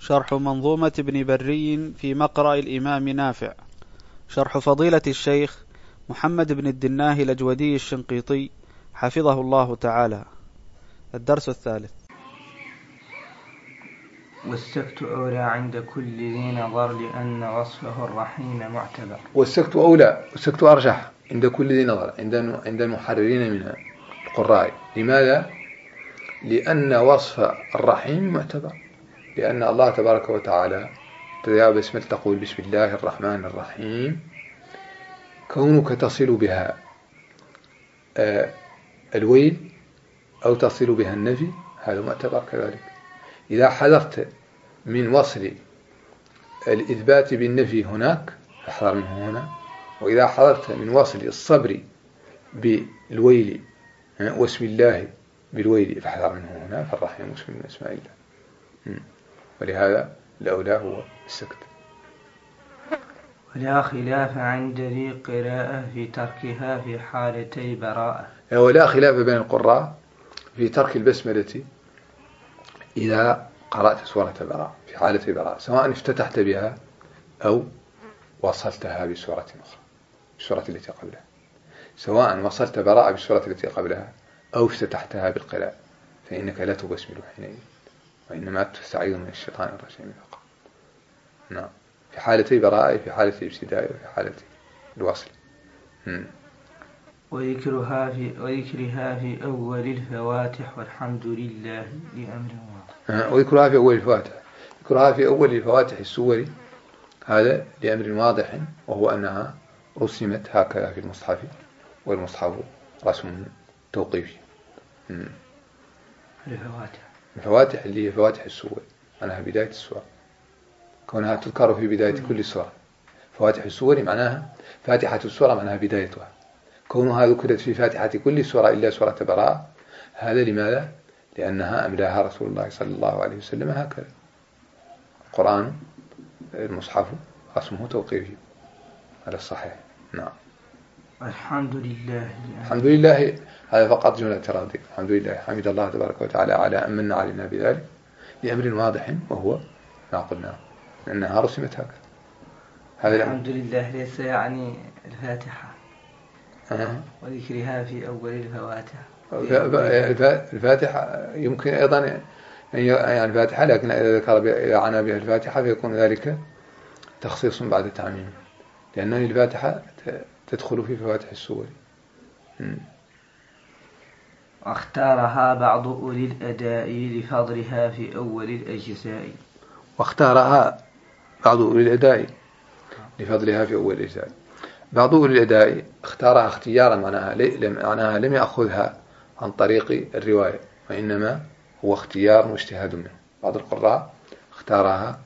شرح منظومة ابن بري في مقرأ الإمام نافع، شرح فضيلة الشيخ محمد بن الدناه الأجودي الشنقيطي حفظه الله تعالى. الدرس الثالث. والسكت أولى عند كل ذي نظر لأن وصفه الرحيم معتبر. والسكت أولى، والسكت أرجح عند كل ذي نظر، عند المحررين من القراء. لماذا؟ لأن وصف الرحيم معتبر، لأن الله تبارك وتعالى تقول بسم الله الرحمن الرحيم، كونك تصل بها الويل أو تصل بها النفي هذا معتبر كذلك. إذا حذرت من وصل الإثبات بالنفي هناك فاحذر منه هنا، وإذا حذرت من وصل الصبر بالويل واسم الله بالويل فاحذر منه هنا، فالرحيم اسم من اسماء الله، ولهذا الأولى هو السكت. ولا خلاف عند ذي قراءة في تركها في حالتي براءة. ولا خلاف بين القراء في ترك البسملة إذا قرأت سورة براءة في حالتي براءة، سواء افتتحت بها أو وصلتها بسورة أخرى بالسورة التي قبلها، سواء وصلت براءة بالسورة التي قبلها أو افتتحتها بالقراءة، فإنك لا تبسمل حينئذ، وإنما تستعيذ من الشيطان الرجيم فقط. نعم، في حالتي براءة، في حالة الابتداء وفي حالة الوصل. وذكرها في أول الفواتح والحمد لله لأمر واضح. وذكرها في أول الفواتح، ذكرها في أول الفواتح السور هذا لأمر واضح، وهو أنها رسمت هكذا في المصحف، والمصحف رسم توقيفي. الفواتح اللي هي فواتح السور، أنها بداية السورة، كونها تذكر في بداية كل سورة. فواتح السور معناها فاتحة السورة معناها بدايتها، كونها ذكرت في فاتحة كل سورة إلا سورة براءة، هذا لماذا؟ لأنها أملاها رسول الله صلى الله عليه وسلم هكذا. القرآن المصحف رسمه توقيفي على الصحيح. نعم. الحمد لله. الحمد لله هذا فقط جملة اعتراضية. الحمد لله، حمد الله تبارك وتعالى على أن من علينا بذلك لأمر واضح، وهو ما قلناه لأنها رسمت هكذا. هذا الحمد لله ليس يعني الفاتحة وذكرها في أول الفواتح. الفاتحة يمكن أيضا يعني الفاتحة، لكن إذا عنى بها الفاتحة فيكون ذلك تخصيص بعد تعميم، لأن الفاتحة تدخل في فواتح السور. واختارها بعض أولي الأداء لفضلها في أول الأجزاء. واختارها بعض أولي الأداء لفضلها في أول الأجزاء. بعض أولي الأداء اختارها اختيارا، معناها لم يأخذها عن طريق الرواية، وإنما هو اختيار واجتهاد منه. بعض القراء اختارها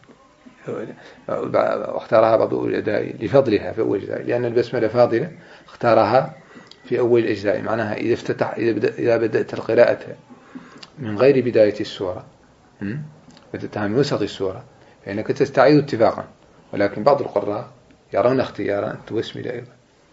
بعض أولي الأداء لفضلها في أول الأجزاء، لأن البسملة فاضلة، اختارها في أول الأجزاء، معناها إذا بدأت القراءة من غير بداية السورة، بدأتها من وسط السورة، فإنك تستعيذ اتفاقا، ولكن بعض القراء يرون اختيارا أن تبسمل أيضا.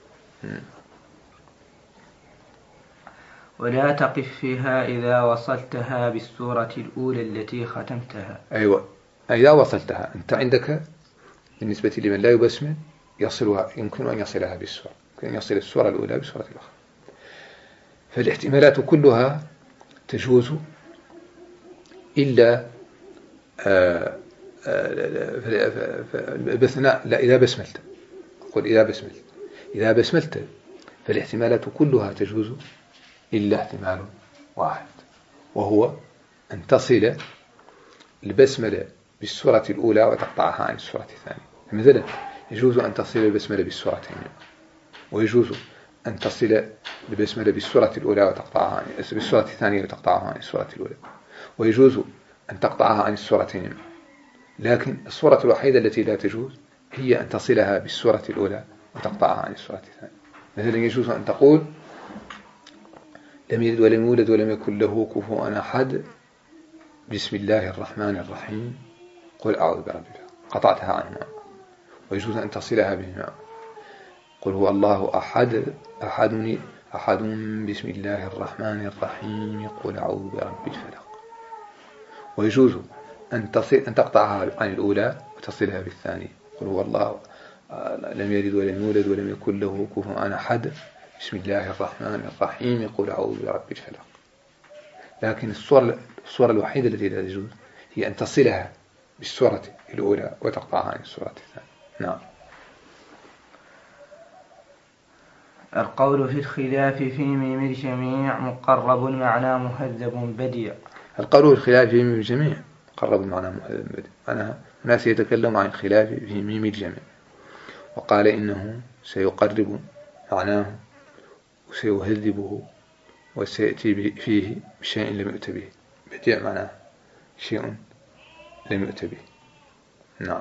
ولا تقف فيها إذا وصلتها بالسورة الأولى التي ختمتها. أيوة، إذا وصلتها أنت عندك بالنسبة لمن لا يبسمل يصلها، يمكن أن يصلها بالسورة، يمكن أن يصل السورة الأولى بالسورة الأخرى، فالاحتمالات كلها تجوز إلا لا إذا بسملت. أقول إذا بسملت فالاحتمالات كلها تجوز إلا احتمال واحد، وهو أن تصل البسملة بالسورة الأولى وتقطعها عن السورة الثانية. مثلا يجوز أن تصل البسملة بالسورتين، ويجوز أن تصل البسملة بالسورة الأولى وتقطعها عن بالسورة الثانية وتقطعها عن السورة الأولى، ويجوز أن تقطعها عن السورتين. لكن السورة الوحيدة التي لا تجوز هي أن تصلها بالسورة الأولى وتقطعها عن السورة الثانية. مثلا يجوز أن تقول لم يلد ولم يولد ولم يكن له كفوا أحد، بسم الله الرحمن الرحيم، قل أعوذ برب الفلق، قطعتها عنها. ويجوز أن تصلها بهما، قل هو الله أحد بسم الله الرحمن الرحيم، قل أعوذ برب الفلق. ويجوز أن تقطعها عن الأولى وتصلها بالثانية. قل هو الله لم يلد ولم يولد ولم يكن له كفوا أحد، بسم الله الرحمن الرحيم، قل أعوذ برب الفلق. لكن الصورة الوحيدة التي لا تجوز هي أن تصلها بالسورة الأولى وتقطعها عن السورة الثانية. نعم. القول في الخلاف في ميم الجميع مقرب معناه مهذب بديع. القول في الخلاف في ميم الجميع مقرب معناه مهذب بديع، معناها الناس يتكلم عن الخلاف في ميم الجميع، وقال إنه سيقرب معناه وسيهذبه وسيأتي فيه بشيء لم يؤت به. بديع معناه شيء لم يؤت به. نعم.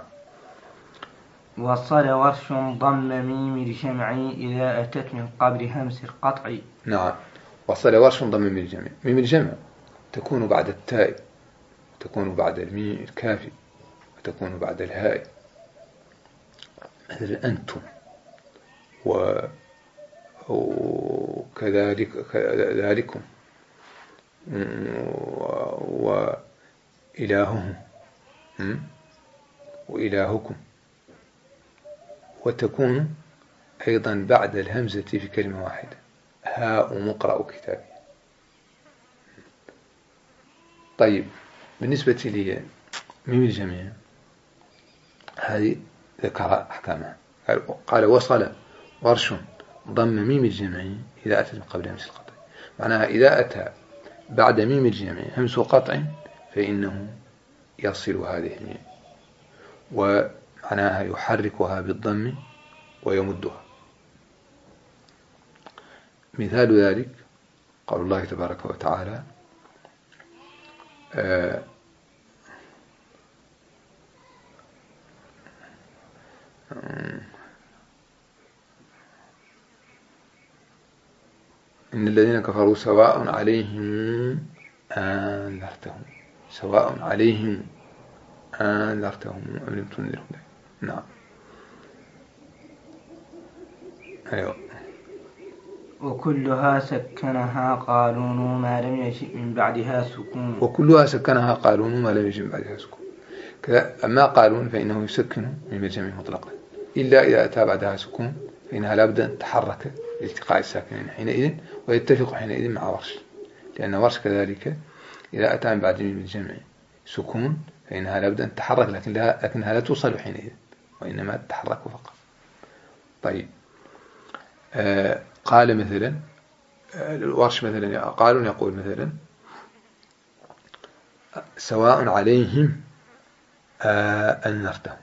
وصل ورش ضم ميم الجمع إذا أتت من قبل همس القطع. نعم. وصل ورش ضم ميم الجمع. ميم الجمع تكون بعد التاء، وتكون بعد الميم الكافي، وتكون بعد الهاء، مثل أنتم وكذلكم وإلههم وإلهكم. وتكون أيضا بعد الهمزة في كلمة واحدة، هاء مقرأ كتابي. طيب، بالنسبة لي ميم الجميع هذه ذكر أحكامها. قال وصل ورش ضم ميم الجمع إذا أتت من قبل همس القطع. معناها إذا أتى بعد ميم الجمع همس قطع فإنه يصل هذه الميم، ومعناها يحركها بالضم ويمدها. مثال ذلك قول الله تبارك وتعالى إن الذين كفروا سواء عليهم أنذرتهم، سواء عليهم أنذرتهم أم لم تنذرهم. نعم. أيوة. وكلها سكنها قالون ما لم يجئ من بعدها سكون. وكلها سكنها قالون ما لم يجئ من بعدها سكون. أما قالون فإنه يسكن من الجميع مطلقا، إلا إذا أتى بعدها سكون فإنها لابد أن تتحرك لالتقاء الساكنين حينئذ، ويتفق حينئذ مع ورش، لأن ورش كذلك إذا أتى من بعد ميم الجمع سكون فإنها لابد أن تتحرك، لكنها لا توصل حينئذ، وإنما تتحرك فقط. طيب، قال مثلا الورش مثلا قالون يقول مثلا سواء عليهم أنذرتهم.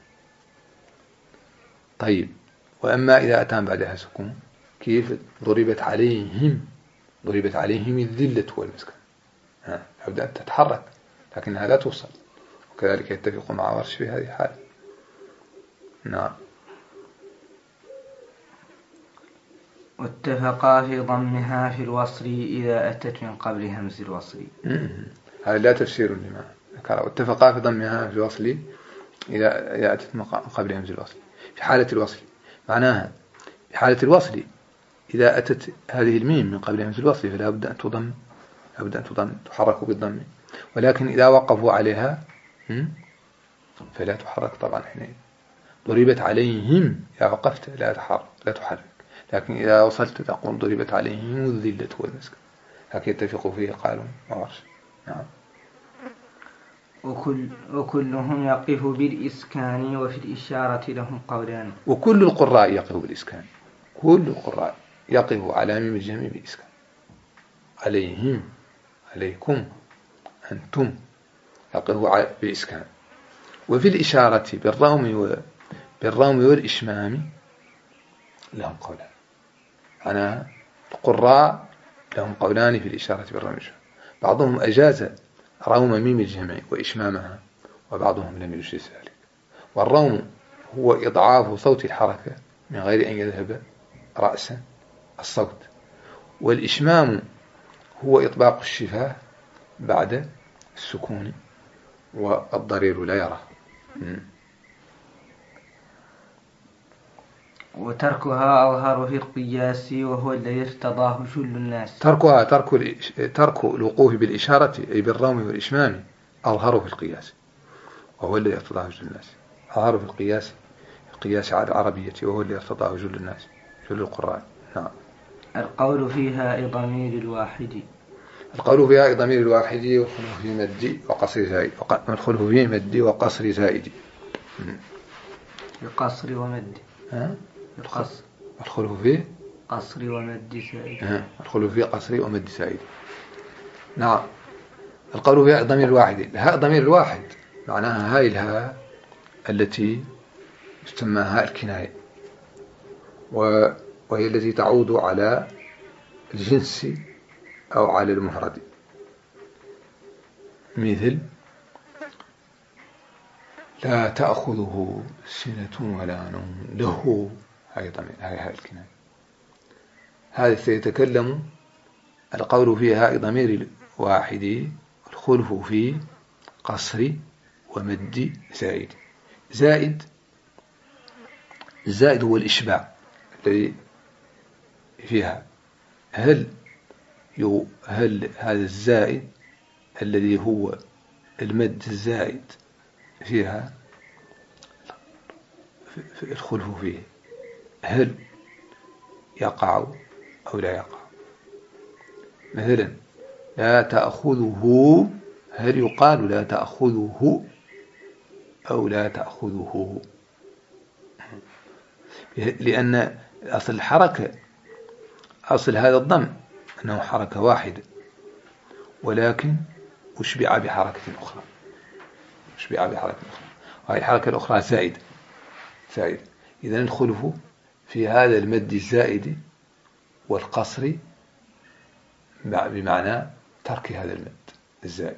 طيب، وأما إذا أتى بعدها سكون كيف؟ ضربت عليهم الذلة والمسكن، لابد أن تتحرك لكنها لا توصل، وكذلك يتفق مع ورش في هذه الحالة. نعم. واتفقا في ضمها في الوصل إذا أتت من قبل همز الوصل. هذا لا تفسير لما ذكر. واتفقا في ضمها في الوصل إذا أتت من قبل همز الوصل. في حالة الوصل معناها في حالة الوصل إذا أتت هذه الميم من قبل همز الوصل فلا بد أن تضم، تحرك بالضم. ولكن إذا وقفوا عليها فلا تحرك طبعا حينئذ. ضربت عليهم إذا وقفت لا تحرك، لكن إذا وصلت تقول ضربت عليهم الذلة والمسكن. هكذا يتفق فيه قالوا وورش. نعم. وكلهم يقف بالإسكان وفي الإشارة لهم قولان. وكل القراء يقف بالإسكان، كل القراء يقف على ميم الجمع بالإسكان. عليهم، عليكم، أنتم، يقف بالإسكان. وفي الإشارة بالروم والإشمام لهم قولان. أنا القراء لهم قولان في الإشارة بالروم والإشمام. بعضهم أجاز روم ميم الجمع وإشمامها، وبعضهم لم يجوز ذلك. والروم هو إضعاف صوت الحركة من غير أن يذهب رأسا الصوت، والإشمام هو إطباق الشفاه بعد السكون والضرير لا يرى. وتركها أظهر في القياس وهو الذي ارتضاه جل الناس. ترك الوقوف بالإشارة أي بالروم والإشمام أظهر في القياس، وهو الذي ارتضاه جل الناس. أظهر في القياس على العربية، وهو الذي ارتضاه جل الناس، جل القرآن. نعم. القول فيها ضمير الواحد. القول فيها ضمير الواحد والخلف في مد وقصر زائد. والخلف في مد وقصر زائد. بقصر ومد. بقصر. الخلف في قصر ومد زائد. الخلف في قصر ومد زائد. نعم. القول فيها ضمير الواحد. الهاء ضمير الواحد معناها هاي الهاء التي تسمى هاء الكناية، وهي التي تعود على الجنس أو على المفرد، مثل لا تأخذه سنة ولا نوم له، هاي ضمير هاء الكناية. هذا سيتكلم القول فيها ضمير الواحد، الخلف في قصر ومد زائد. الزائد هو الإشباع الذي فيها. هل هذا الزائد الذي هو المد الزائد فيها في الخلف فيه، هل يقع أو لا يقع؟ مثلا لا تأخذه، هل يقال لا تأخذه أو لا تأخذه؟ لأن أصل الحركة، أصل هذا الضم أنه حركة واحدة، ولكن أشبع بحركة أخرى، وهذه الحركة الأخرى زائد. إذن الخلف في هذا المد الزائد والقصر بمعنى ترك هذا المد الزائد.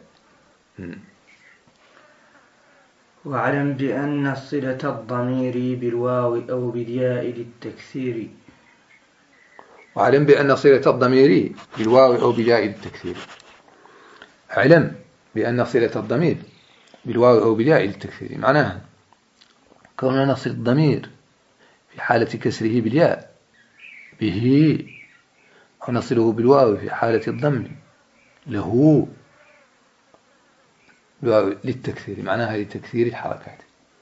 واعلم بأن صلة الضمير بالواو أو بالياء للتكثير. واعلم بأن صلة الضمير بالواو أو بالياء للتكثير. اعلم بأن صلة الضمير بالواو أو بالياء للتكثير معناها كوننا نصل الضمير في حالة كسره بالياء به، أو نصله بالواو في حالة الضم له للتكثير، معناها لتكثير الحركات.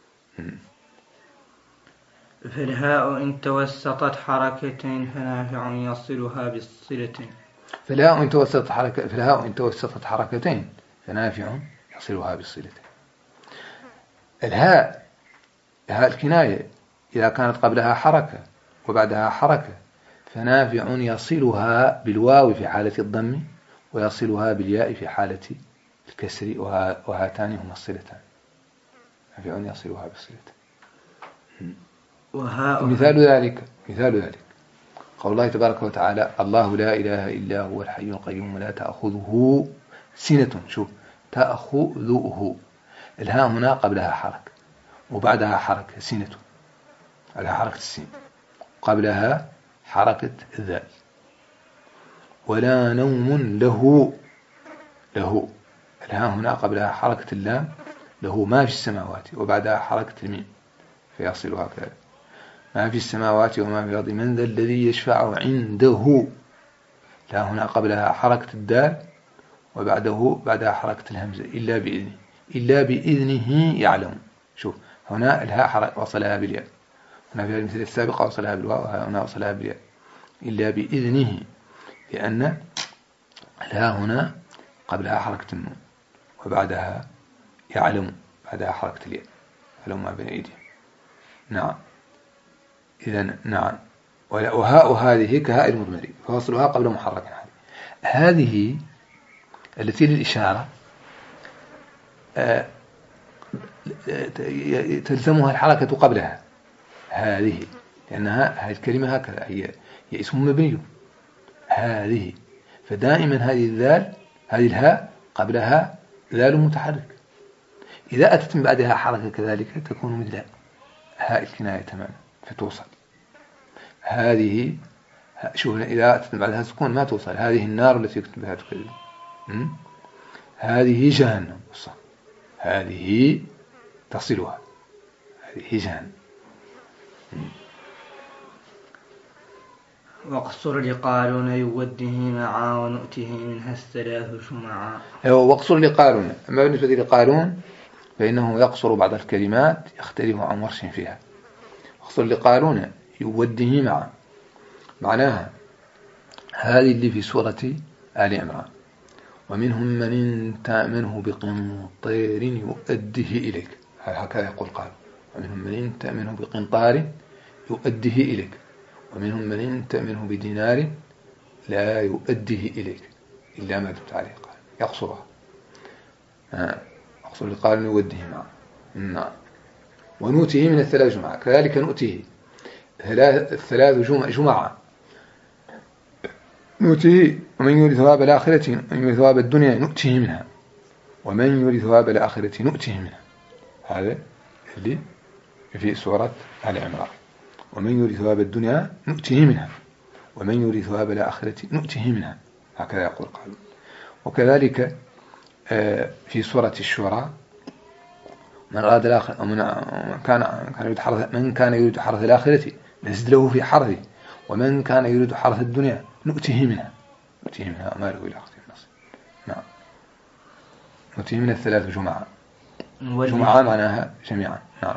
فالهاء إن توسطت حركتين فنافع يصلها بالصلة. فالهاء إن توسطت حركتين فنافع يصلها بالصلة. الهاء الكناية إذا كانت قبلها حركة وبعدها حركة فنافع يصلها بالواو في حالة الضم ويصلها بالياء في حالة الكسر، وهاتان هما الصلتان، نافع يصلها بالصلة. مثال ذلك قول الله تبارك وتعالى الله لا إله إلا هو الحي القيوم لا تأخذه سنة. شوف تأخذه، الهاء هنا قبلها حركة وبعدها حركة سنة، على حركة السين، قبلها حركة الذال. ولا نوم له الهاء هنا قبلها حركة اللام، له ما في السماوات، وبعدها حركة الميم فيصلها كذلك. ما في السماوات وما في الأرض من ذا الذي يشفع عنده، لا هنا قبلها حركة الدال وبعدها حركة الهمزة إلا بإذنه يعلم. شوف هنا الهاء وصلها بالياء، هنا في المثال السابق وصلها بالواو، هنا وصلها بالياء إلا بإذنه، لأن الهاء هنا قبلها حركة النون وبعدها يعلم، بعدها حركة الياء، يعلم ما بين أيديهم. نعم. إذن نعم. وهاء هذه كهاء المضمر فوصلها قبل محرك. هذه التي للإشارة تلزمها الحركة قبلها هذه، لأنها هذه الكلمة هكذا هي اسم مبني هذه، فدائما هذه الهاء قبلها ذال متحرك، إذا أتت من بعدها حركة كذلك تكون مثل هاء الكناية تماما فتوصل. هذه شوف إذا أتت من بعدها سكون ما توصل. هذه النار التي يكتب بها تكذب، هذه جهنم، هذه تصلها، هذه جهنم. واقصر لقارون يوده معا ونؤته منها الثلاث شمعا. واقصر لقارون. أما بالنسبة لقارون فإنه يقصر بعض الكلمات يختلف عن ورش فيها. اقصر لقارون يوده معه، معناها هذه اللي في سورة آل عمران: ومنهم من تأمنه بقنطير يؤديه إليك، هكذا يقول قارون: ومنهم من تأمنه بقنطار يؤديه إليك، ومنهم من تأمنه بدينار لا يؤديه إليك إلا ما دمت عليه. قال يقصرها، يقصر لقارون يوده معه. نعم. ونؤتيه من الثلاث جمعة، كذلك نؤتيه الثلاث جمعة نؤتيه. ومن يريد ثواب الآخرة، من يريد ثواب الدنيا نؤتيه منها، ومن يريد ثواب الآخرة نؤتيه منها. هذا اللي في سورة آل عمران: ومن يريد ثواب الدنيا نؤتيه منها، ومن يريد ثواب الآخرة نؤتيه منها، هكذا يقول قال. وكذلك في سورة الشورى: من أراد الآخرة من كان يريد حرث الآخرة نزد له في حرثه، ومن كان يريد حرث الدنيا نؤتيه منها ما له إلى آخره النص. نعم. نؤتيه من الثلاث جمعة معناها جميعا. نعم.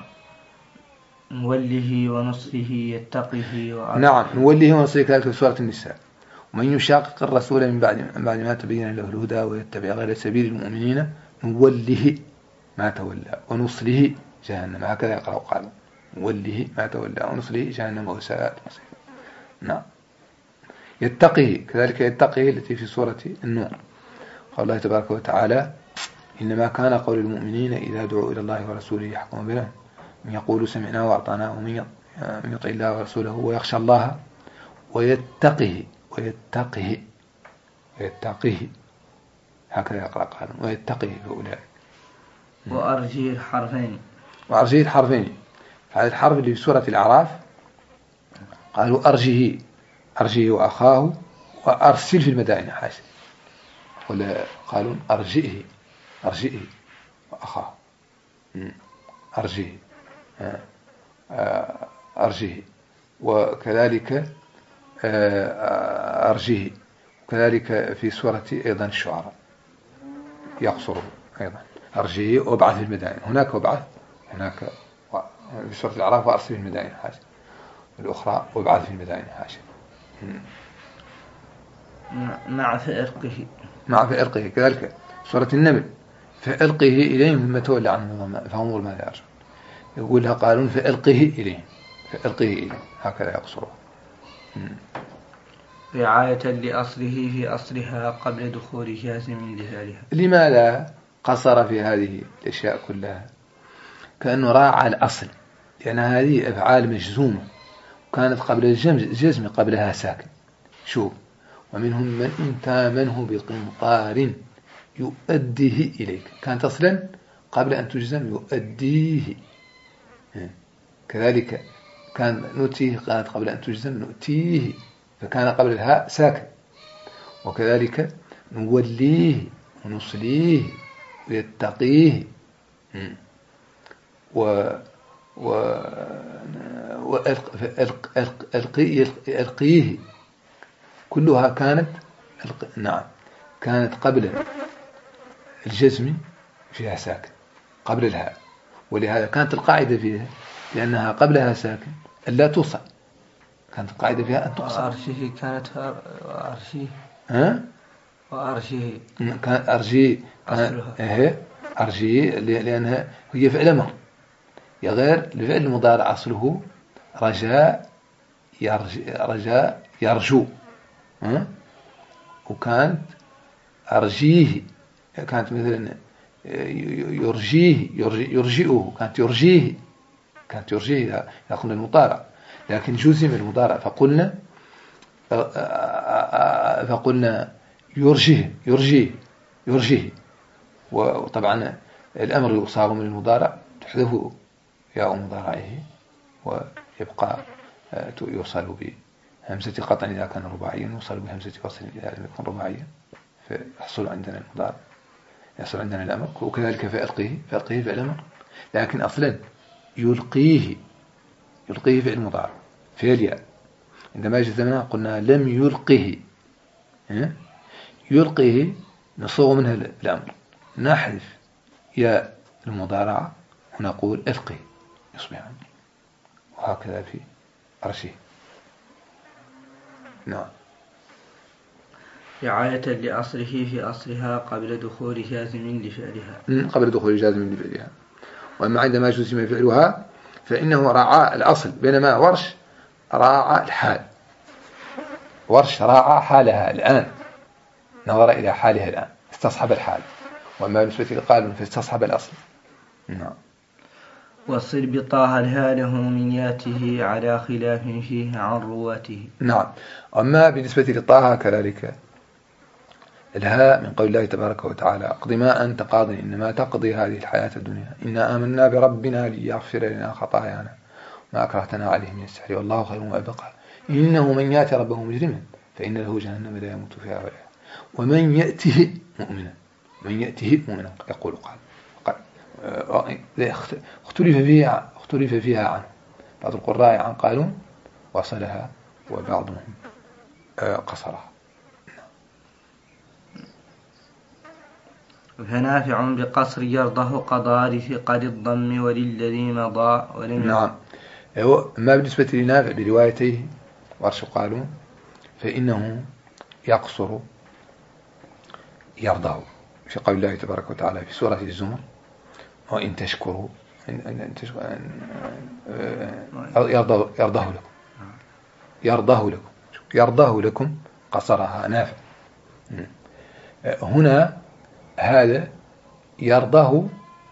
نوله ونصره يتقه نعم، نوله ونصره، كذلك في سورة النساء: ومن يشاقق الرسول من بعد ما تبين له الهدى ويتبع غير سبيل المؤمنين نوله ما تولى ونصله جهنم، هكذا يقرأ قال: نوله ما تولى ونصله جهنم وساءت مصيره. نعم. يتقه، كذلك يتقه التي في سورة النور: قال الله تبارك وتعالى: إنما كان قول المؤمنين إذا دعوا إلى الله ورسوله يحكم بينهم من يقول سمعنا وأطعنا، ومن يطع الله ورسوله ويخشى الله ويتقه هكذا يقرأ قال: ويتقه فأولئك. وأرجه الحرفين. هذا الحرف اللي في سورة الأعراف قالوا أرجه وأخاه وأرسل في المدائن حاشا، قالوا أرجئه وأخاه، أرجه وكذلك أرجه. وكذلك في سورة أيضا الشعراء يقصره أيضا: أرجه وابعث في المدائن، هناك وابعث، هناك في سورة الأعراف وأرسل في المدائن حاشا، والأخرى وابعث في المدائن حاشا. مع فألقه. كذلك سورة النمل: فألقه إليهم ثم تولى عنهم فانظر ماذا يرجعون. يقولها قالون: فألقه إليهم هكذا يقصرها. رعاية لأصله في أصلها قبل دخول جازم لذلك. لماذا قصر في هذه الأشياء كلها؟ كأنه راعى الأصل، لأن هذه أفعال مجزومة وكانت قبل الجزم قبلها ساكن. شوف: ومنهم من تامنه بقنطار يؤديه إليك، كانت أصلا قبل أن تجزم يؤديه. كذلك كان نؤتيه، كانت قبل أن تجزم نؤتيه، فكان قبل الهاء ساكن. وكذلك نوليه ونصليه ويتقيه ألقيه، كلها كانت كانت قبل الجزم فيها ساكن قبل الهاء، ولهذا كانت القاعدة فيها لأنها قبلها ساكن ألا توصل، كانت القاعدة فيها أن تقصر. وأرشه كانت وأرشه كان أرجيه لأنها هي فعل أمر، غير الفعل المضارع أصله رجاء يرجو، وكانت أرجيه كانت مثلا يرجئه، كانت يرجيه يقول المضارع، لكن جزم المضارع فقلنا يرجيه. وطبعا الأمر يصاغ من المضارع تحذف ياء مضارعه ويبقى يوصل بهمزة قطع إذا كان رباعيا، يوصل بهمزة وصل إذا لم يكن رباعيا، فيحصل عندنا المضارع، يحصل عندنا الأمر. وكذلك فألقيه في الأمر، لكن أصلا يلقيه في المضارع في الياء. عندما جزمنا قلنا لم يلقيه نصوغ منها الأمر، نحذف ياء المضارعة ونقول افقه يصبح، وهكذا في أرشه. نعم. رعاية لأصله في أصلها قبل دخول جازم لفعلها. قبل دخول جازم لفعلها. وأما عندما جزم فعلها فإنه راعى الأصل، بينما ورش راعى الحال. ورش راعى حالها الآن، نظر إلى حالها الآن، استصحب الحال. وأما بالنسبة لقالون فاستصحب الأصل. نعم. وصل بطه الهاله من ياته على خلاف فيه عن رواته. نعم. أما بالنسبة لطه كذلك الهاء من قول الله تبارك وتعالى اقض ما أنت قاض إنما تقضي هذه الحياة الدنيا إنا آمنا بربنا ليغفر لنا خطايانا ما أكرهتنا عليه من السحر والله خير وأبقى إنه من يأتي ربه مجرما فإن له جهنم لا يموت فيها ولا يحيا ومن يأته مؤمنا يقول قال اختلف فيها عنه، بعض القراء عن قالون وصلها وبعضهم قصرها. فنافع بقصر يرضه قضاء لثقل الضم وللذي مضى ولم. نعم. ما بالنسبة لنافع بروايته ورش قالون فإنه يقصر يرضه في قول الله تبارك وتعالى في سورة الزمر وإن تشكروا يرضه لكم قصرها نافع. هنا هذا يرضه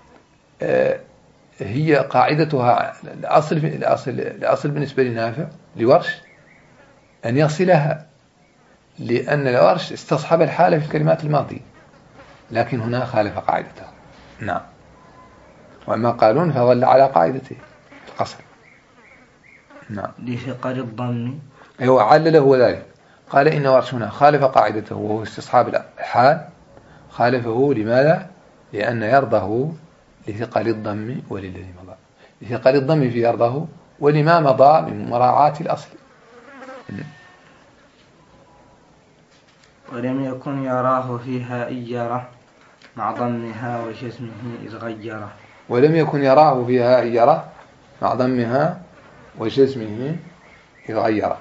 هي قاعدتها الأصل بالنسبة لنافع لورش أن يصلها، لأن الورش استصحب الحالة في الكلمات الماضية، لكن هنا خالف قاعدتها. نعم. وأما قالون فظل على قاعدته القصر. نعم. لثقل الضم. أيوة، علله ذلك، قال إن ورش هنا خالف قاعدته وهو استصحاب الحال. خالفه لماذا؟ لأن يرضه لثقل الضم وللذي مضى، لثقل الضم في يرضه ولما مضى من مراعاة الأصل. ولم يكن يراه فيها إيرة مع ضمها وجزمه إذ غيره. ولم يكن يراه فيها إيرة مع ضمها وجزمه إذ غيره.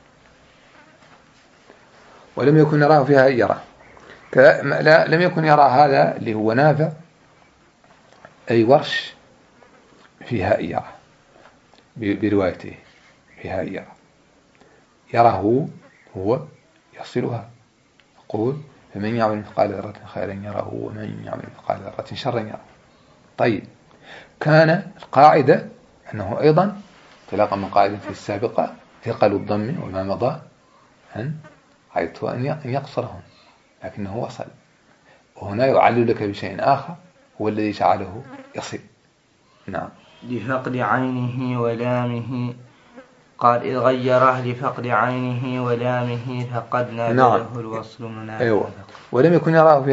ولم يكن يراه فيها إيرة، لم يكن يرى هذا اللي هو نافع أي ورش فيها إيرة بروايته فيها إيرة. يراه هو يصلها، يقول فمن يعمل مثقال ذرة خيرا يره ومن يعمل مثقال ذرة شرا يره. طيب، كان القاعدة أنه أيضا تلاقى من قاعدته السابقة ثقل الضم وما مضى أن يقصرهم، لكنه وصل. وهنا يعلل لك بشيء آخر هو الذي جعله يصل. نعم. لفقد عينه ولامه، قال إذ غيره لفقد عينه ولامه فقد نابله الوصل منافذ. أيوة. ولم يكن يراه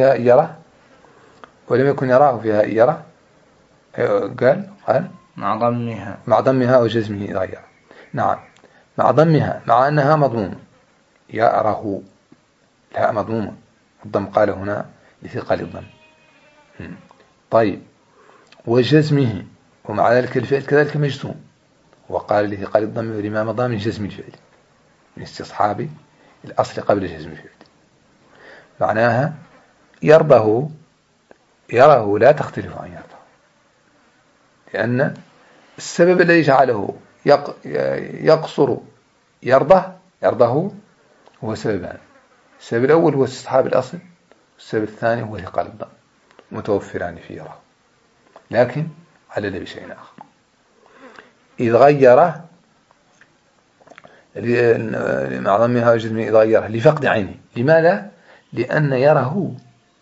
فيها إيرة قال مع ضمها وجزمه إذ غيره. نعم، مع ضمها، مع أنها مضمومة. يأره لا مضمومة، الضم قال هنا لثقل الضم. طيب، وجزمه، ومع ذلك الفعل كذلك مجزوم، وقال لثقل الضم ولما مضى من جزم الفعل، من استصحاب الأصل قبل جزم الفعل. معناها يره لا تختلف عن يرضه، لأن السبب الذي جعله يقصر يرضه هو سببان. السبب الأول هو استصحاب الأصل، والسبب الثاني هو ثقل الضم، متوفران في يره، لكن علل بشيء آخر. إذ غيره مع ضمها وجزمه إذ غيره لفقد عينه. لماذا؟ لأن يره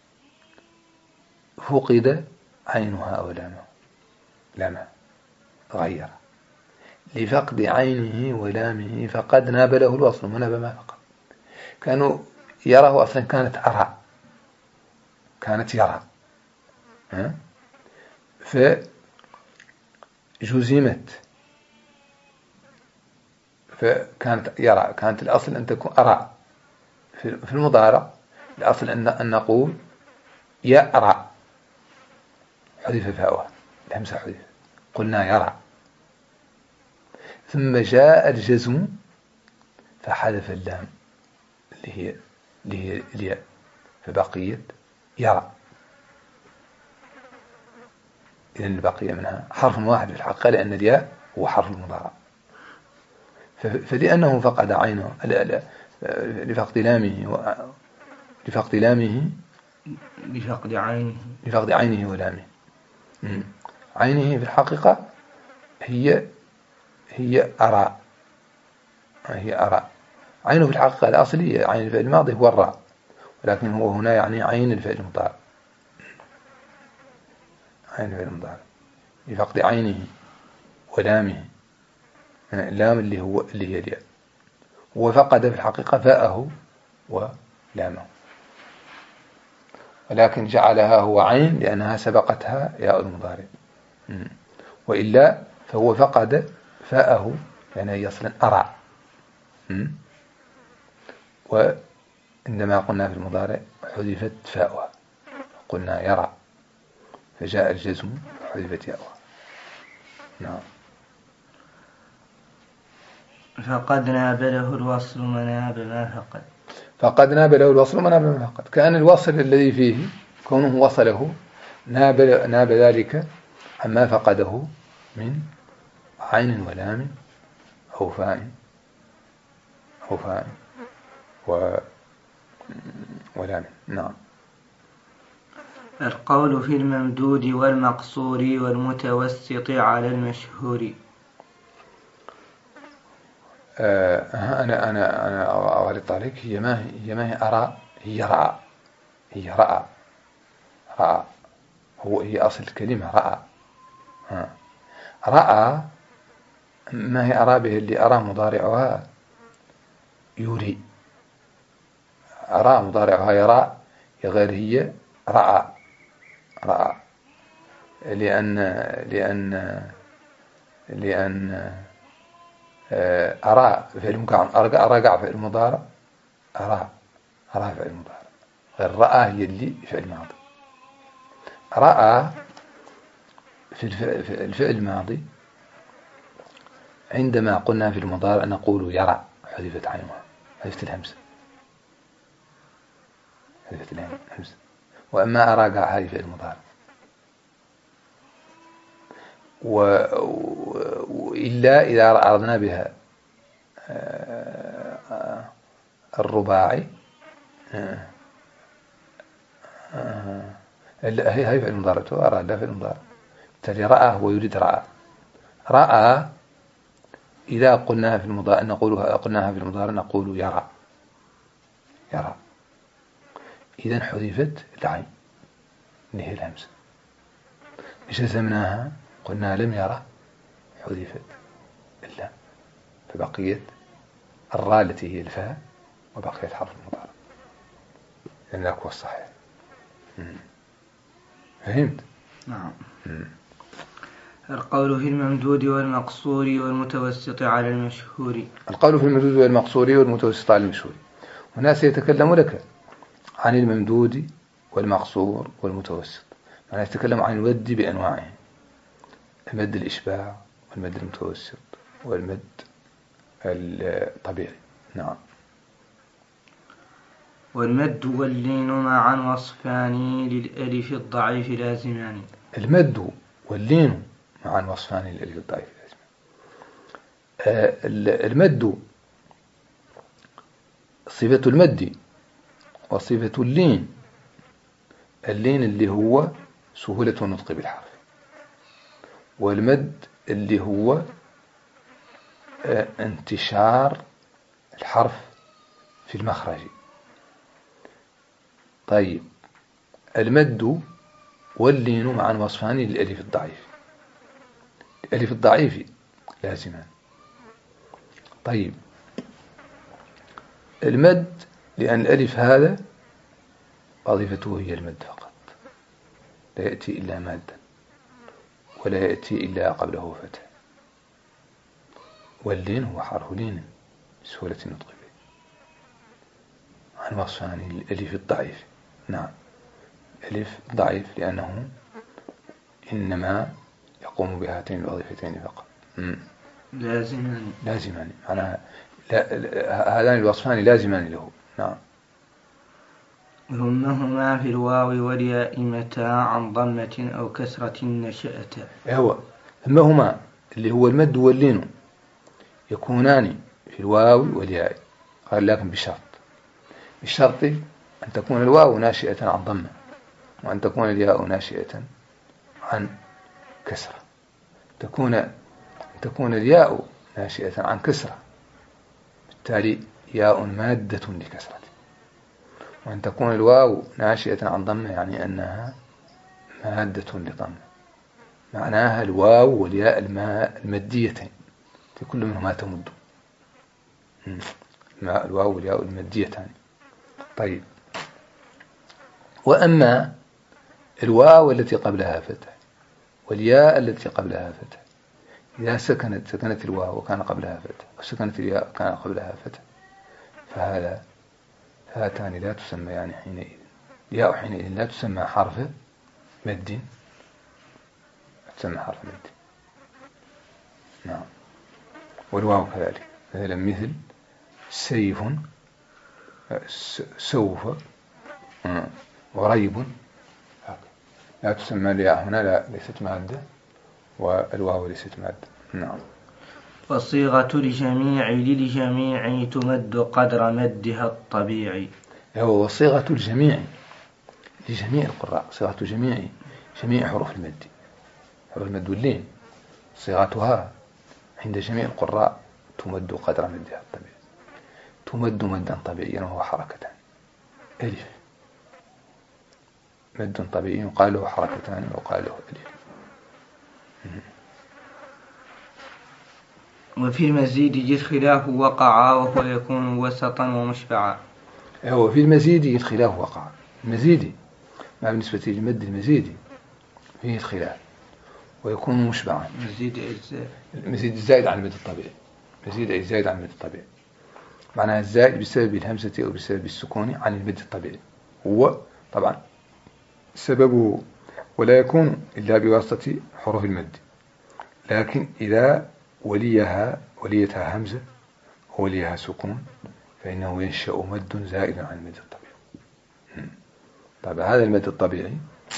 فقد عينها ولامه غيره لفقد عينه ولامه فقد نابله الوصل مناب ما فقد. كانوا يره أصلا كانت يرى فجزمت، فكانت يرى، كانت الأصل أن تكون أرى. في المضارع الأصل أن نقول يأرى حذف فاؤها، الهمزة حذف، قلنا يرى. ثم جاء الجزم فحذف اللام اللي هي الياء، فبقيت يرى. إذن بقي منها حرف واحد في الحقيقة، لأن الياء هو حرف المضارع. فلأنه فقد عينه لفقد عينه ولامه. عينه في الحقيقة هي أرى. عينه في الحقيقة الأصلية عين الفعل الماضي هو الراء، ولكن هو هنا يعني عين الفعل المضارع، لفقد عينه ولامه. اللام اللي هي الياء، هو فقد في الحقيقة فاءه ولامه، ولكن جعلها هو عين لأنها سبقتها ياء المضارع. وإلا فهو فقد فاءه لأنها هي أصلا أرى. وعندما قلنا في المضارع حذفت فاؤها، قلنا يرى، فجاء الجزم حذفت ياؤها. نعم. فقد ناب له الوصل مناب ما فقد. فقد ناب له الوصل مناب ما فقد، كان الوصل الذي فيه كونه وصله ناب ذلك عما فقده من عين ولام أو فاء ولام. نعم. القول في الممدود والمقصور والمتوسط على المشهور. أنا أغلط عليك. هي ما هي أرى، هي رأى. هي أصل الكلمة رأى. رأى ما هي أرى به اللي أرى مضارعها يري. أرى مضارعها يرى، غير هي رأى. لأن أرى فعل مكان، أرجع فعل مضارع، أرى فعل مضارع، غير رأى هي اللي فعل ماضي. رأى في الفعل الماضي عندما قلنا في المضارع نقول يرى، حذفت عينها، حذفت الهمزة. وأما أرى هذه فعل المضارع. وإلا إذا أردنا بها الرباعي هي فعل المضارع، أرى لا فعل المضارع. بالتالي رأى هو يريد رأى إذا قلناها في المضارع نقول يرى. إذن حذفت العين اللي هي الهمزة. جزمناها قلنا لم يرى، حذفت اللام، فبقيت الراء التي هي الفاء، وبقيت حرف المضارع. لأن ذاك هو الصحيح. فهمت؟ نعم. القول في الممدود والمقصور والمتوسط على المشهور. القول في الممدود والمقصور والمتوسط على المشهور. هنا سيتكلم لك عن الممدود والمقصور والمتوسط، يعني يتكلم عن المد بأنواعه: المد الإشباع، والمد المتوسط، والمد الطبيعي. نعم. والمد واللين معا وصفان للألف الضعيف لازمان. المد واللين معا وصفان للألف الضعيف لازمان. المد صفة المد وصفة اللين اللي هو سهولة النطق بالحرف، والمد اللي هو انتشار الحرف في المخرج. طيب، المد واللين معا وصفان للألف الضعيف. الألف الضعيف لازمان. طيب، المد لأن الألف هذا وظيفته هي المد فقط، لا يأتي إلا مادا، ولا يأتي إلا قبله فتح. واللين هو حرف لين سهولة النطق به، عن وصفان الألف الضعيف. نعم، ألف ضعيف لأنه إنما يقوم بهاتين الوظيفتين فقط. لازمان معناها هذان الوصفان لازمان له. نعم. همهما في الواو والياء متى عن ضمة أو كسرة نشأتا. هو همهما اللي هو المد واللين يكونان في الواو والياء، قال لكن بشرط أن تكون الواو ناشئة عن ضمة، وأن تكون الياء ناشئة عن كسرة. تكون الياء ناشئة عن كسرة، بالتالي ياء مادة لكسرة. وأن تكون الواو ناشئة عن ضمة يعني أنها مادة لضمة، معناها الواو والياء الماديتين في كل منهما تمد. الواو والياء الماديتان. طيب، وأما الواو التي قبلها فتح والياء التي قبلها فتح، إذا سكنت الواو وكان قبلها فتح، وسكنت الياء وكان قبلها فتح، هاتان لا تسميان حينئذ. الياء حينئذ لا تسمى حرف مد، تسمى حرف مد. نعم. والواو كذلك، مثل سيف، سوف، وريب، لا تسمى الياء هنا، لا ليست مادة، والواو ليست مادة. نعم. والصيغة للجميع تمد قدر مدها الطبيعي. هو صيغة الجميع لجميع القراء، صيغة جميع حروف المد، حروف المد واللين، صيغتها عند جميع القراء تمد قدر مدها الطبيعي. تمد مدا طبيعيا وهو حركتان. ألف مد طبيعي يقال له حركتان ويقال له ألف. وفي المزيد جد خلاف وقع وهو يكون وسطا ومشبعا. هو في المزيد الخلاف وقع. المزيد ما بالنسبة للمد المزيد فيه الخلاف ويكون مشبعا. المزيد الزائد عن المد الطبيعي. مزيد أي زائد عن المد الطبيعي، معناها الزائد بسبب الهمزة أو بسبب السكون عن المد الطبيعي، هو طبعا سببه ولا يكون إلا بواسطة حروف المد، لكن إذا وليتها همزة ووليها سكون فإنه ينشأ مد زائد عن المد الطبيعي. طبعا هذا المد الطبيعي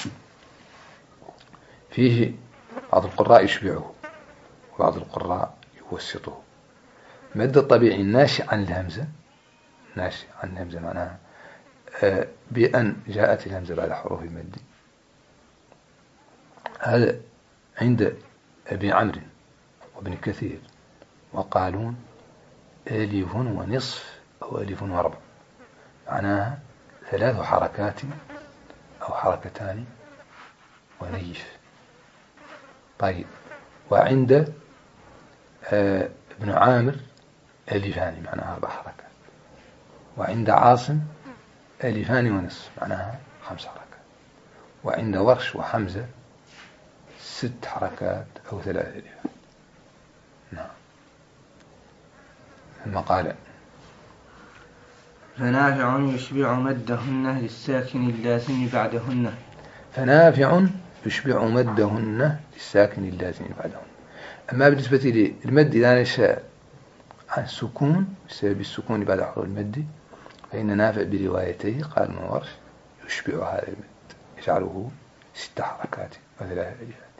فيه بعض القراء يشبعه وبعض القراء يوسطه. المد الطبيعي ناشئ عن الهمزة، معناها بأن جاءت الهمزة بعد حروف المد. هذا عند أبي عمرو وابن كثير وقالون ألف ونصف أو ألف وربع، معناها 3 حركات أو حركتان ونيف. طيب، وعند ابن عامر ألفان معناها 4 حركات، وعند عاصم ألفان ونصف معناها 5 حركات، وعند ورش وحمزة 6 حركات أو 3 ألفان. نعم. ثم قال فنافع يشبع مدهن للساكن اللازم بعدهن. فنافع يشبع مدهن للساكن اللازم بعدهن. أما بالنسبة للمد إذا نشأ عن السكون بسبب السكون بعد حروف المد فإن نافع بروايته قال من ورش يشبع هذا المد، يجعله 6 حركات و3 ألفات.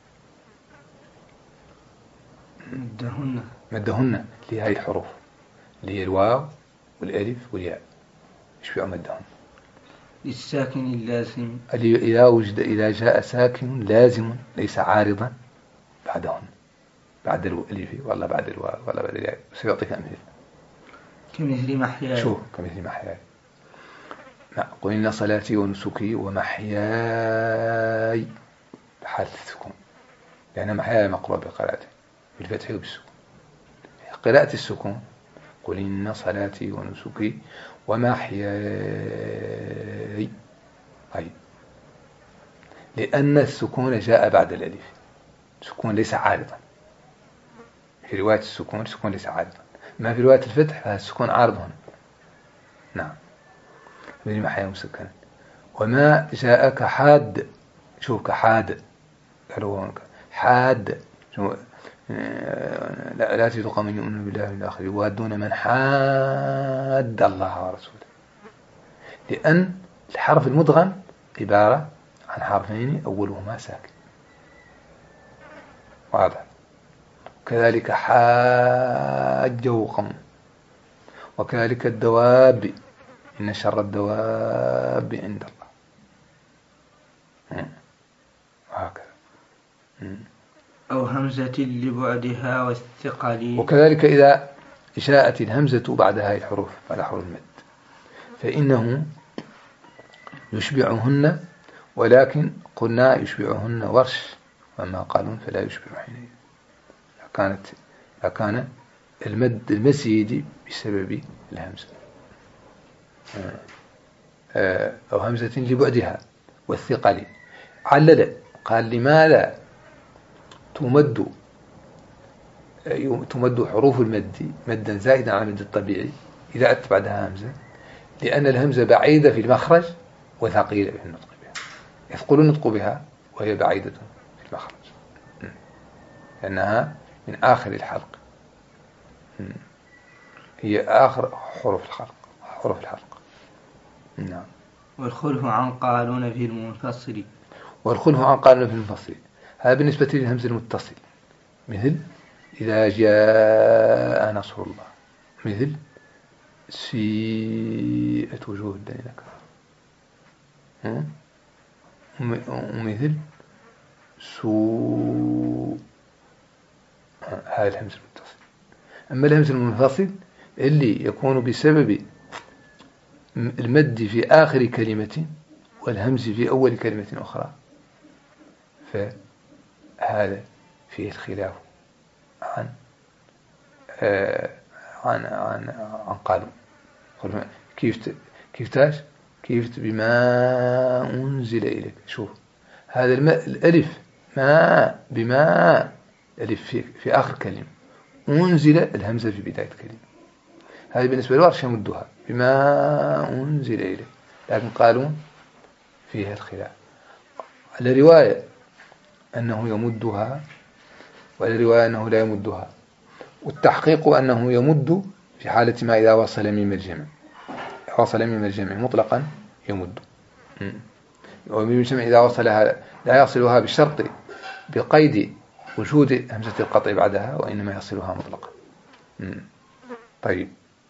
مدهن لهذه الحروف اللي هي الواو والألف والياء، يشبع مدهن للساكن اللازم، إذا جاء ساكن لازم ليس عارضا بعدهن، بعد الألف ولا بعد الواو ولا بعد الياء. سيعطيك أمثلة كمثل محياي. شو كمثل محياي. قل إن صلاتي ونسكي ومحياي بحالة السكون، لأن محياي مقروء بقراءته بالفتح وبالسكون. قراءة السكون قل إن صلاتي ونسكي ومحياي، لأن السكون جاء بعد الألف، السكون ليس عارضا. في رواية السكون ليس عارضا، ما في رواية الفتح فالسكون عارض هنا. نعم. من محيا مسكنة. وما جاء كحاد، شوف كحاد حاد لا تجد قوما يؤمنون بالله والآخر يوادون من حاد الله ورسوله، لأن الحرف المدغم عبارة عن حرفين أولهما ساكن. واضح. كذلك حاجه قوم، وكذلك الدواب إن شر الدواب عند الله، وهكذا. أو همزة لبعدها والثقل. وكذلك إذا جاءت الهمزة بعد هذه الحروف على حروف المد فإنه يشبعهن، ولكن قلنا يشبعهن ورش، وما قالون فلا يشبع حينئذ. كان المد المزيد بسبب الهمزة، أو همزة لبعدها والثقل. علل قال لماذا تمد حروف المد مدا زائدا عن المد الطبيعي إذا أتت بعدها همزة؟ لأن الهمزة بعيدة في المخرج وثقيلة في النطق بها، يثقل النطق بها وهي بعيدة في المخرج لأنها من آخر الحلق، هي آخر حروف الحلق. نعم. والخلف عن قالون في المنفصل. والخلف عن قالون في المنفصل هذا بالنسبة للهمز المتصل، مثل إذا جاء نصر الله، مثل سيئت وجوه الذين كفروا، ومثل سوء. هذا الهمز المتصل. أما الهمز المنفصل اللي يكون بسبب المد في آخر كلمة والهمز في أول كلمة أخرى، فهذا فيه الخلاف عن قالوا. كيف بما أنزل إليك. شوف هذا الألف ما بما الألف في آخر كلمة، أنزل الهمزة في بداية كلمة. هذه بالنسبة للورش يمدها بما أنزل إليك، لكن قالوا فيها الخلاف. على رواية أنه يمدها وعلى رواية أنه لا يمدها، والتحقيق أنه يمد في حالة ما إذا وصل ميم الجمع مطلقا يمد، وميم الجمع إذا وصلها لا يصلها بالشرط بقيد وجود همزة القطع بعدها، وإنما يصلها مطلقا. طيب.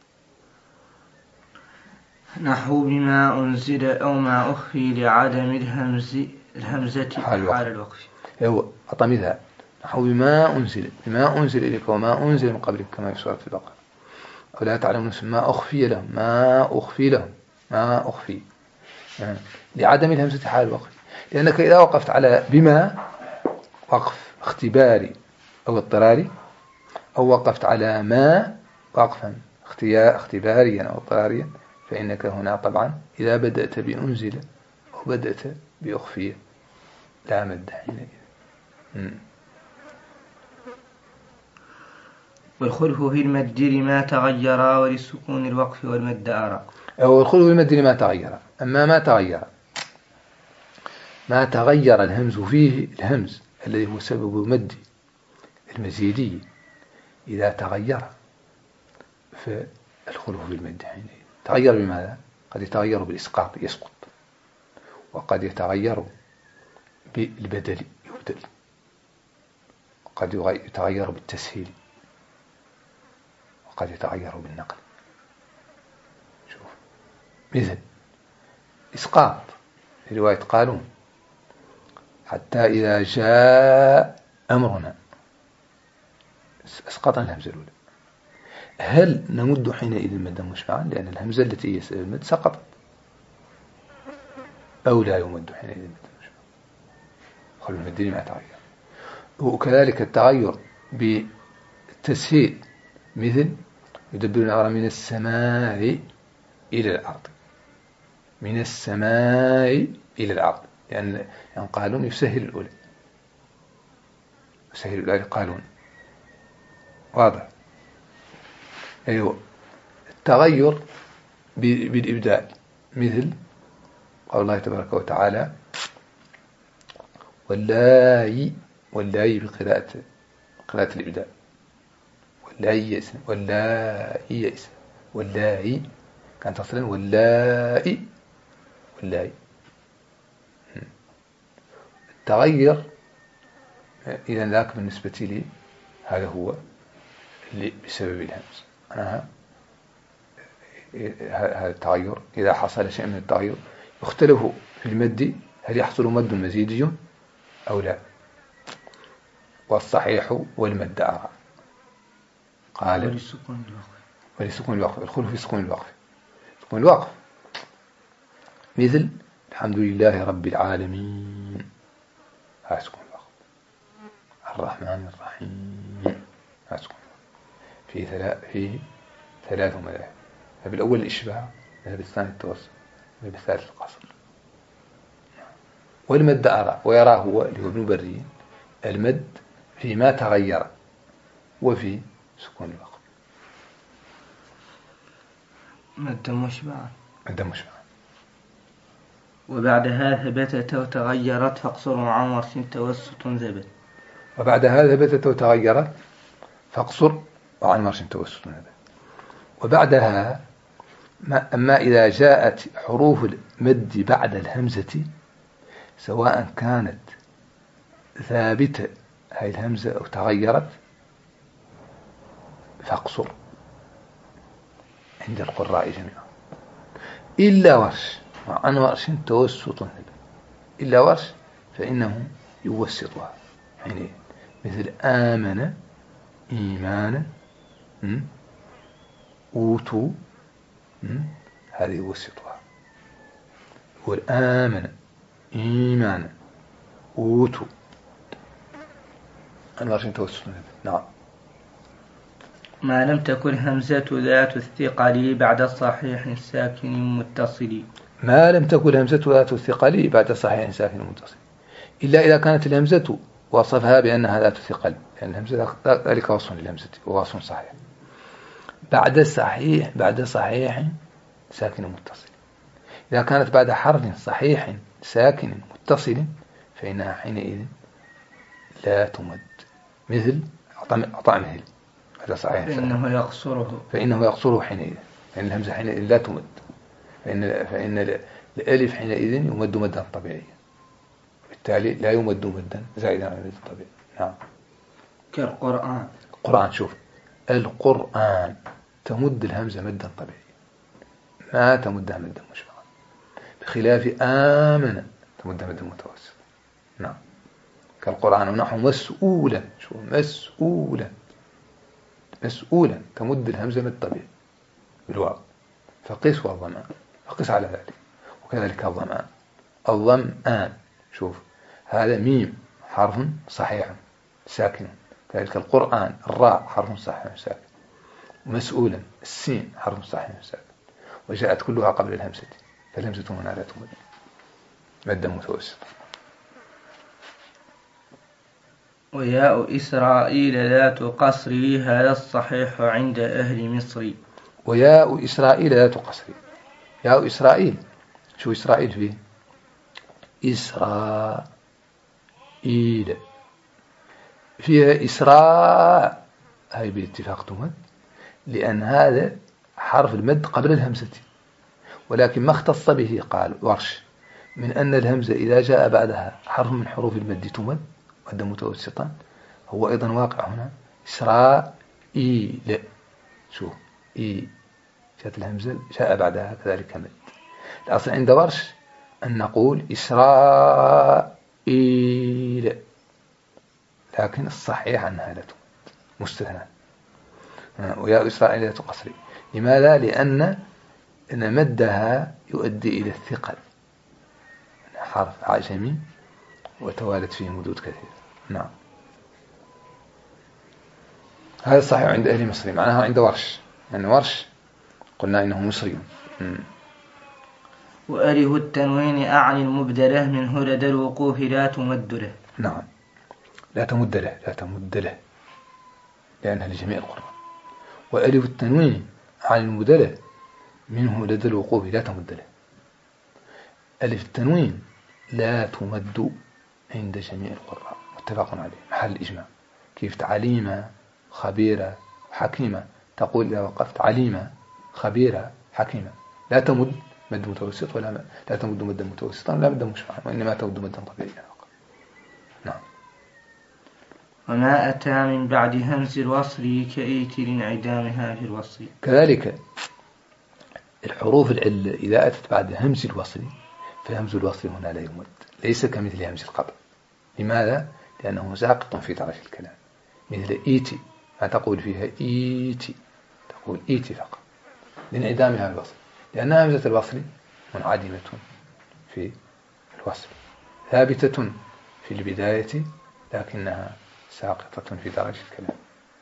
نحو بما أنزل أو ما أخفي لعدم الهمزة حال الوقف. هو أطمثها. نحو بما أنزل إليك وما أنزل من قبلك كما في سورة البقرة. ولا تعلم نفس ما أخفي لهم ما أخفي لعدم الهمزة حال الوقف، لأنك إذا وقفت على بما وقف اختباري أو اضطراري، أو وقفت على ما وقفا اختباريا أو اضطراريا، فإنك هنا طبعا إذا بدأت بأنزل أو بدأت بأخفية لا مد حينئذ. والخلف في المد لما تغير وللسكون الوقف والمد أرى. أو الخلف في المد لما تغير. أما ما تغير الهمز فيه، الهمز الذي هو سبب المد المزيدي إذا تغير فالخلف في المد حينئذ. تغير بماذا؟ قد يتغير بالإسقاط يسقط، وقد يتغير بالبدل يبدل، وقد يتغير بالتسهيل، وقد يتغير بالنقل. شوف مثل إسقاط في رواية قالون حتى إذا جاء أمرنا أسقط الهمزة الأولى. هل نمد حينئذ مدا مشبعا لأن الهمزة التي هي سبب المد سقطت، أو لا يمد حينئذ مدا مشبعا؟ خلو المد ما تغير. وكذلك التغير بالتسهيل، مثل يدبر الأمر من السماء إلى الأرض، من السماء إلى الأرض، لأن قالون يسهل الأولى، يسهل الأولى قالون. واضح. أيوة. التغير بالإبدال، مثل قول الله تبارك وتعالى واللاي، واللاي بقراءة الإبداع، واللاي يئسن، واللاي يئسن، واللاي كانت تصلا واللاي، واللاي التغير. إذا ذاك بالنسبة لي هذا هو اللي بسبب الهمز. هذا التغير إذا حصل شيء من التغير يختلف في المد، هل يحصل مد مزيدي أو لا. والصحيح والمد أرى. قال ولسكون الوقف، الخلف في سكون الوقف. سكون الوقف مثل الحمد لله رب العالمين، هذا سكون الوقف. الرحمن الرحيم، هذا سكون الوقف. في ثلاث مذاهب: المذهب الأول الإشباع، المذهب الثاني التوسط، المذهب الثالث القصر. والمد أرى ويراه هو اللي هو ابن برين المد فيما تغير وفي سكون الوقف. مد مشبعا. مد مشبعا. وبعدها ثبتت وتغيرت فاقصر عن ورش توسط ذبت. وبعدها ثبتت وتغيرت فاقصر عن ورش توسط ذبت. وبعدها أما إذا جاءت حروف المد بعد الهمزة سواء كانت ثابتة هاي الهمزة أو تغيرت فاقصر عند القراء جميعا إلا ورش، وعن ورش توسط، إلا ورش فإنه يوسطها حينئذ، مثل آمن إيمانا، أوتوا، هذه يوسطها. يقول آمن إيمانا أوتوا، عن ورش توسط. نعم. ما لم تكن همزة ذات الثقل بعد الصحيح ساكن متصل. ما لم تكن همزة ذات الثقل بعد صحيح ساكن متصل، إلا إذا كانت الهمزة وصفها بأنها ذات الثقل، لأن الهمزة ذلك وصف للهمزة ووصف صحيح. بعد صحيح ساكن متصل، إذا كانت بعد حرف صحيح ساكن متصل فإنها حينئذ لا تمد، مثل أعطى مثل هذا صحيح فإنه يقصره حينئذ، لأن الهمزة حينئذ لا تمد، فإن الألف حينئذ يمد مدا طبيعيا، بالتالي لا يمد مدا زائدا عن المد الطبيعي. نعم. كالقرآن. القرآن، شوف القرآن تمد الهمزة مدا طبيعيا، ما تمدها مدا مشبعا، بخلاف آمن تمدها مدا متوسط. نعم. كالقرآن ونحو مسؤولا، شوف مسؤولا تمد الهمزة مد طبيعي بالواو، فقس والضمان، فقس على ذلك. وكذلك الضمآن، شوف هذا ميم حرف صحيح ساكن، كذلك القرآن الراء حرف صحيح ساكن، مسؤولا السين حرف صحيح ساكن، وجاءت كلها قبل الهمزة، فالهمزة هنا لا تمد مدا متوسطا. وياء إسرائيل ذات قصر، هذا الصحيح عند أهل مصر. وياء إسرائيل ذات قصر. ياء إسرائيل، شو إسرائيل فيه؟ إسرائيل فيها إسراء، هاي باتفاق تمد، لأن هذا حرف المد قبل الهمزة، ولكن ما اختص به قال ورش من أن الهمزة إذا جاء بعدها حرف من حروف المد تمد مدا متوسطا، هو أيضا واقع هنا. إسرائيل، شوف جاءت الهمزة جاء بعدها كذلك مد. الأصل عند ورش أن نقول إسرائيل، لكن الصحيح أنها لا تمد مستثنى. ويا إسرائيل لا تقصري، لماذا؟ لأن مدها يؤدي إلى الثقل، حرف عجمي وتوالت فيه مدود كثيرة. نعم. هذا الصحيح عند أهل مصر، معناها عند ورش، يعني ورش قلنا إنه مصري. وأله التنوين أعني المبدلة منه لدى الوقوف لا تمد له. نعم، لا تمد له لأنها لجميع القرآن. وأله التنوين أعني المبدلة منه لدى الوقوف لا تمد له. ألف التنوين لا تمد عند جميع القراء متفق عليه محل الإجماع. كيف عليمة خبيرة حكيمة، تقول إذا وقفت عليمة خبيرة حكيمة لا تمد مد متوسط لا تمد مدا متوسطا ولا مدا مشبعا، وإنما تمد مدا طبيعيا. نعم. وما أتى من بعد همز الوصل كإيت لانعدامها في الوصل. كذلك الحروف العلة إذا أتت بعد همز الوصل فهمز الوصل هنا لا يمد، ليس كمثل همز القطع. لماذا؟ لأنه ساقط في طرف الكلام، مثل إيتي ما تقول فيها إيتي، تقول إيتي فقط لانعدامها الوصل، لأن همزة الوصل منعدمة في الوصل، ثابتة في البداية لكنها ساقطة في درجة الكلام.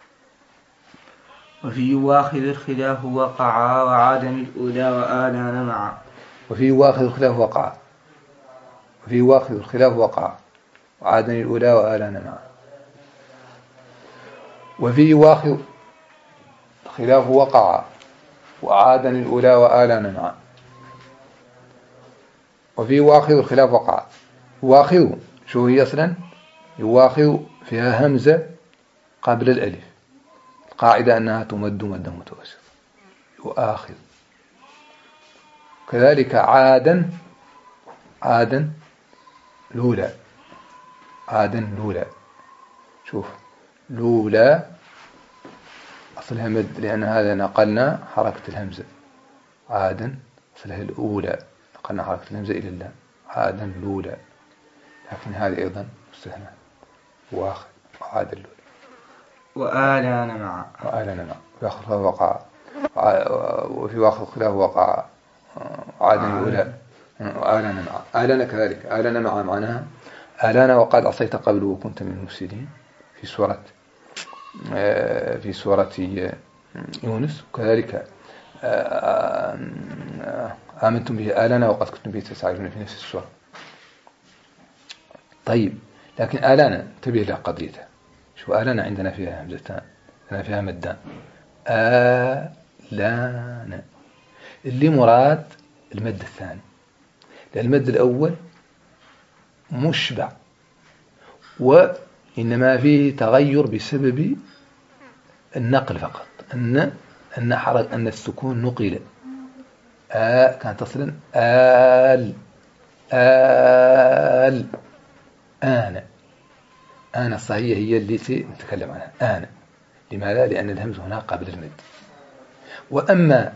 وفي يواخذ الخلاف وقعا وعادم الأولى وآلان معا. وفي يواخذ الخلاف وقعا، وفي يواخذ الخلاف وقعا وعادم الأولى وآلان معا. وفي يواخذ الخلاف وقعا وعادن الأولى وآلان معا. وفي يواخذ الخلاف وقعا، يواخذ شو هي أصلا؟ يواخذ فيها همزة قبل الألف، القاعدة أنها تمد مدا متوسط، يؤاخذ. كذلك عادا، عادا لولا، عادا لولا، شوف لولا أصلها مد لأن هذا نقلنا حركة الهمزة، عادا أصلها الأولى نقلنا حركة الهمزة إلى اللام، عادا لولا، لكن هذه أيضا مستثنى، واخذ وعادا لولا وآلان معا. وآلان معا. وآخذ خلاف وقع، وفي واخذ خلاف وقع عادا الأولى وآلان معا. آلان كذلك، آلان معا معناها آلان وقد عصيت قبل وكنت من المفسدين في سورة يونس. وكذلك آمنتم به آلنا وقد كنتم به تستعجلون في نفس السورة. طيب لكن آلنا انتبه إلى قضيتها، شو آلنا عندنا فيها همزتان، عندنا فيها مدان، آلنا اللي مراد المد الثاني، لأن المد الأول مشبع وإنما فيه تغير بسبب النقل فقط، أن السكون نقل، كانت تصلا آن الصحية هي التي نتكلم عنها آن. لماذا؟ لأن الهمز هنا قبل المد. وأما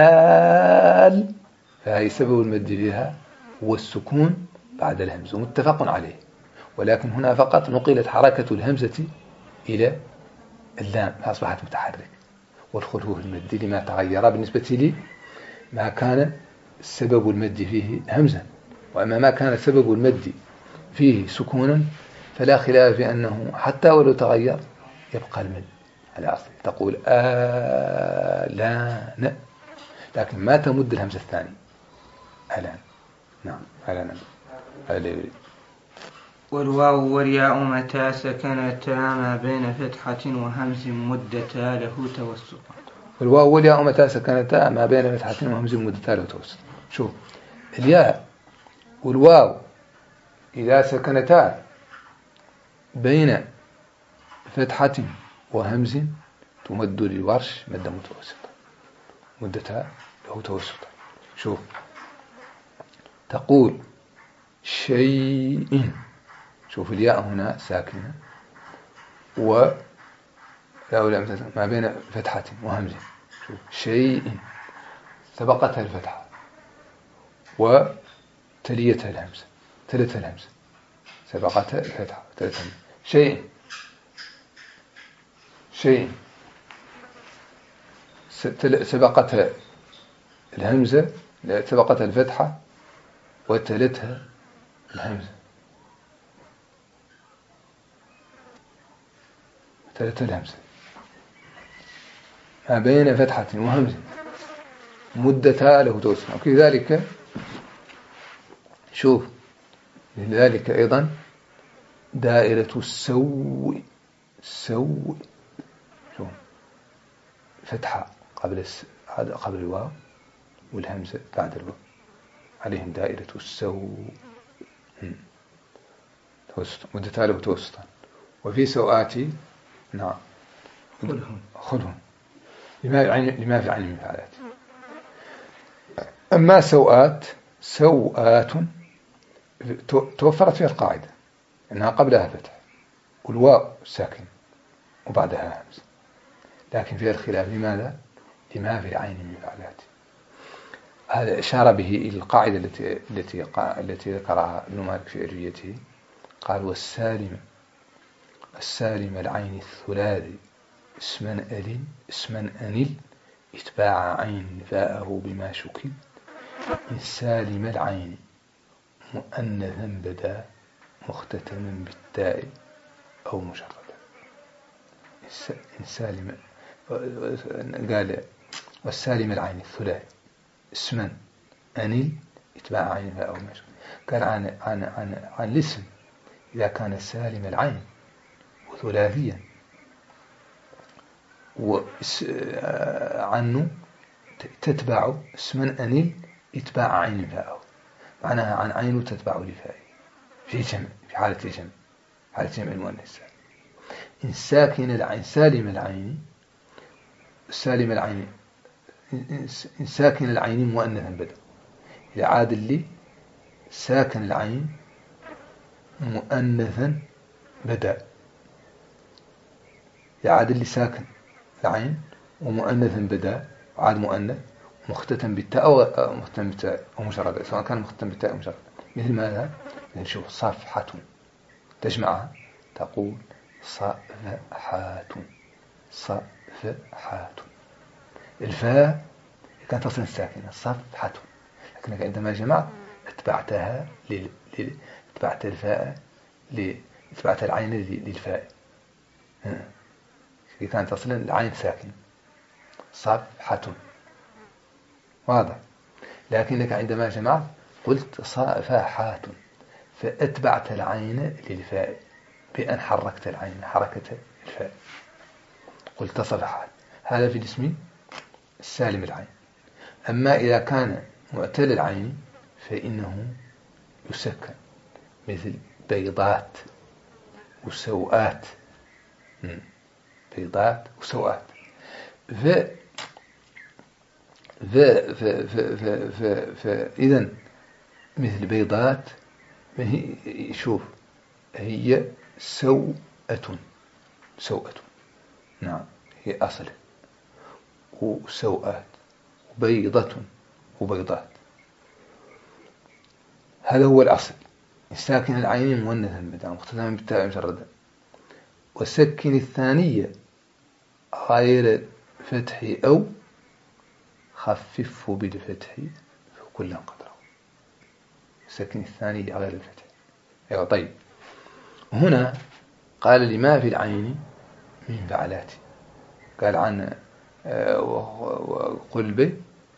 فهي سبب المد فيها هو السكون بعد الهمز متفق عليه، ولكن هنا فقط نقلت حركة الهمزة إلى اللام فأصبحت متحرك، والخلف المد لما تغير بالنسبة لي ما كان سبب المد فيه همزا، وأما ما كان سبب المد فيه سكونا فلا خلاف في أنه حتى ولو تغير يبقى المد على أصله، تقول آلان، لكن ما تمد الهمزة الثاني آلان. نعم آلان. والواو والياء متى سكنتا ما بين فتحة وهمز مدتا له توسطا. والواو والياء متى سكنتا ما بين فتحة وهمز مدتا له توسطا. شوف الياء والواو إذا سكنتا بين فتحة وهمز تمد للورش مدا متوسطا مدتا له توسطا. شوف تقول شيء، شوف الياء هنا ساكنة ما بين فتحة وهمزة، شوف شيء سبقتها الفتحة وتليتها الهمزة، تلتها الهمزة، سبقتها الفتحة وتلتها الهمزة. شيء سبقتها الهمزة، سبقتها الفتحة وتلتها الهمزة، تلتها الهمزة ما بين فتحة وهمزة مدتها له توسطا. وكذلك شوف لذلك أيضا دائرة السوء، سوء شوف فتحة قبل الواو والهمزة بعد الواو، عليهم دائرة السوء، متتالي متوسطا. وفي سوآتي نعم خلهم لما في العين من فعلات. أما سوآت توفرت فيها القاعدة أنها قبلها فتح والواو ساكن وبعدها همزة، لكن فيها الخلاف. لماذا؟ لما في العين من فعلات. هذا إشارة به إلى القاعدة التي ذكرها ابن مالك في ألفيته. قال السالم العين الثلاثي اسما أنل اتباع عين فاءه بما شكل إن سالم العين مؤنثا بدا مختتما بالتاء أو مشردا. إن سالم قال والسالم العين الثلاثي اسما أنل اتباع عين فاءه بما شكل. قال عن الاسم إذا كان سالم العين وثلاثيا وعنه تتبع اسما أنل اتباع عين فاءه، معناها عن عين تتبع لفاء في حالة جمع المؤنث. إن ساكن العين سالم العين إن ساكن العين مؤنثا بدأ. إذا عاد لي ساكن العين مؤنثا بدأ، يعاد لي ساكن العين ومؤنثا بدأ وعاد مؤنث مختتم بالتاء أو مختتم بالتاء أو مشرد، سواء كان مختتم بالتاء أو مشرد. مثل ماذا؟ مثل شوف صفحة تجمعها تقول صفحات. الفاء كانت تصل الساكنة صفحة، لكنك عندما جمعت اتبعت الفاء اتبعت العين للفاء، كانت تصل العين ساكنة صفحة، واضح. لكنك عندما جمعت قلت صفحات فأتبعت العين للفاء بأن حركت العين حركة الفاء، قلت صفحات. هذا في الاسم السالم العين. أما إذا كان معتل العين فإنه يسكن، مثل بيضات وسوءات. بيضات وسوءات. فإذا مثل بيضات شوف هي سوءة نعم هي أصل، وسوءات وبيضة وبيضات، هذا هو الأصل. ساكن العين مؤنثا بدأ مختتما بالتاء مجردا. وسكن الثانية غير فتح أو خففه بالفتح كلا قدره. سكن الثانية غير الفتح. أيوة طيب. هنا قال لما في العين من فعلات، قال عن قلبه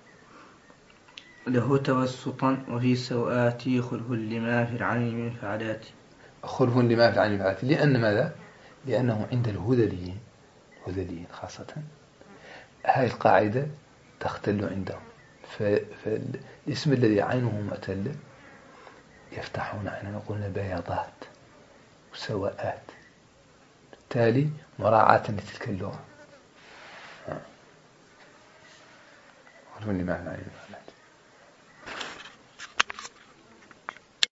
له توسطا وفي سوآتي خلف لما في العين من فعلات. خلف لما في العين من فعلات. لأن ماذا؟ لأنه عند الهذليين خاصة هذه القاعدة تختل عندهم، فالاسم الذي عينه معتلة يفتحون عينه يقولون بياضات وسواءات، بالتالي مراعاة لتلك اللغة. خلف لما في العين.